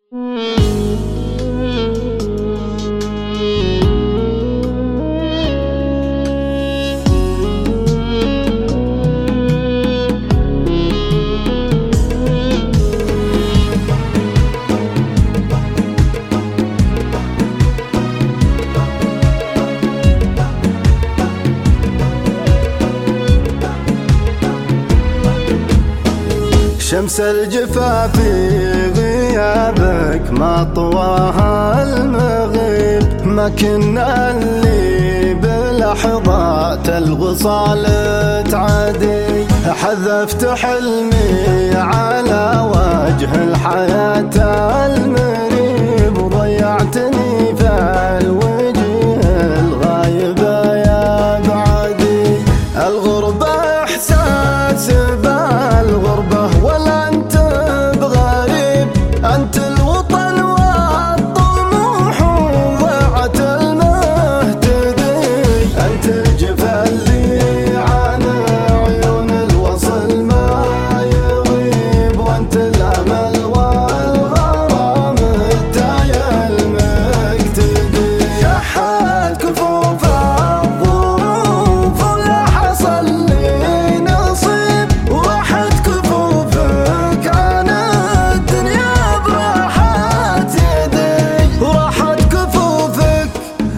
شمس الجفا في غيابك ما طواها المغيب، ما كنا اللي بلحظات الوصال تعدي، حذفت حلمي على وجه الحياة المريب، وضيعتني في الوجه الغايبة يا بعدي. الغربة إحساس بالغربة ولا أنت بغريب، أنت الوطن والطموح وضعت المهتدي، أنت الجفا اللي عن عيون الوصل ما يغيب، وأنت الأمل والغرام التاي المقتدي. شحت كفوف الظروف ولا حصل لي نصيب، وراحت كفوفك عن الدنيا براحات يدي، وراحت كفوفك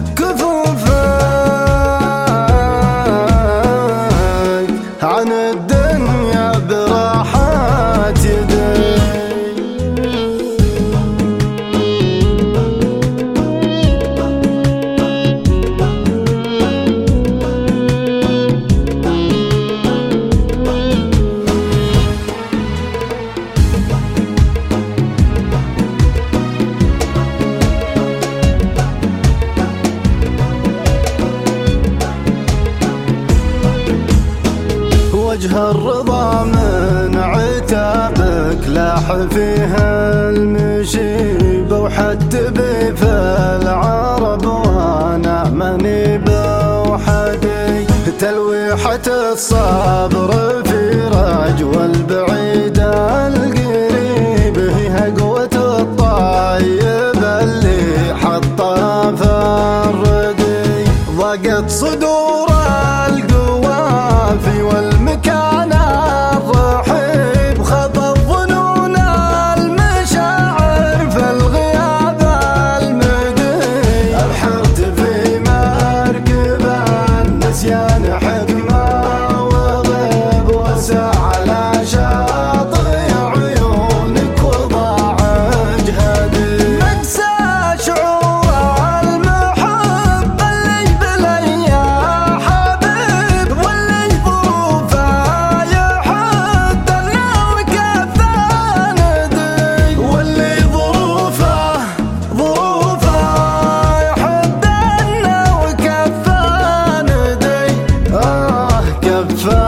عن الدنيا براحات يدي. وجه الرضا من عتابك لاح فيها المشيب، وحد بي في العرب وانا ماني بوحدي، تلويحة الصبر في رجوى البعيد القريب، هي قوة الطيب اللي حطها في الردي، ضاقت صدور القوافي والمكان الرحيب، خطى الظنون المشاعر في الغياب المدي، الحرت في مركب النسيان حكمة وغيب، وسع على شاطئ عيونك وضاع جهدي، مقسى شعور المحب اللي بلي يا حبيب، واللي ظروفه يحدنا وكفى ندي، واللي ظروفه يحدنا وكفى ندي، كفى